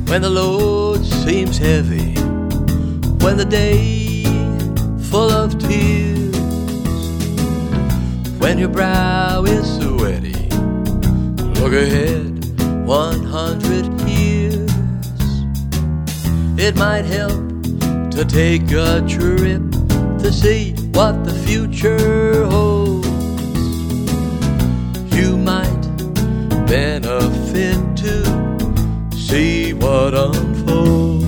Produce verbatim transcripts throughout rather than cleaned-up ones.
when the load seems heavy, when the day full of tears, when your brow is sweaty, look ahead one hundred years. It might help to take a trip to see what the future holds. You might benefit to see what unfolds.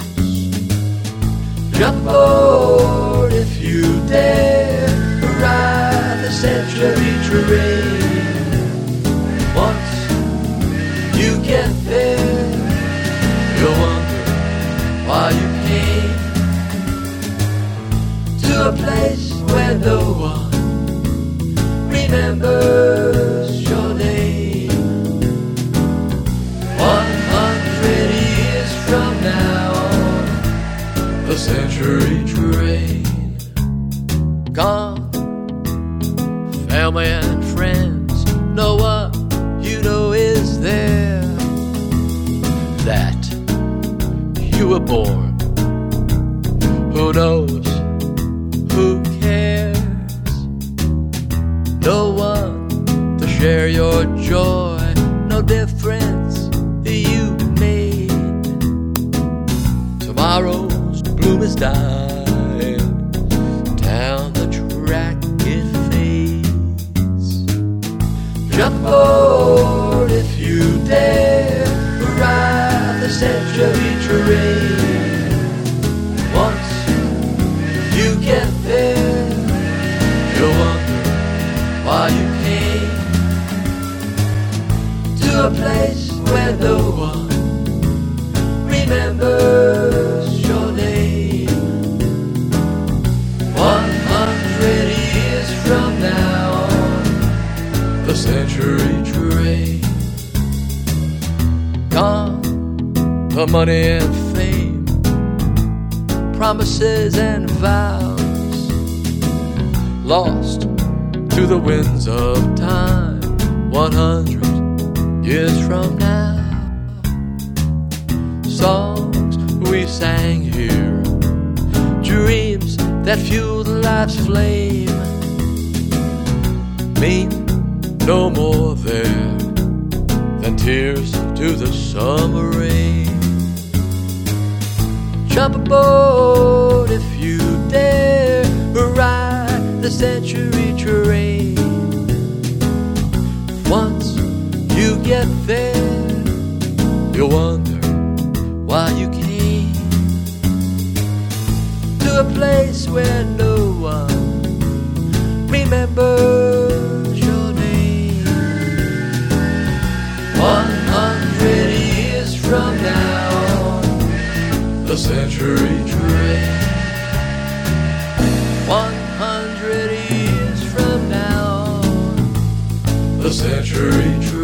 Jump aboard if you dare, ride the century train. Once you get there, you'll wonder why you came to a place where no one remembers your name. One hundred years from now, the century train. Gone, family and friends, no one you know is there. That you were born, who knows, who cares? No one to share your joy, no difference you made. Tomorrow's bloom is dying, down the track it fades. Jump aboard if you dare, ride the century train. Once you get there, you'll wonder why you came to a place where no one remembers your name. One hundred years from now, the century train. Gone, the money and fame, promises and vows, lost to the winds of time. One hundred years from now, songs we sang here, dreams that fueled life's flame, mean no more there than tears to the summer rain. Jump aboard if you dare, ride the century train. Once you get there, you'll wonder why you came to a place where no one remembers your name. One hundred years from now, the century train. One hundred years from now, the century train.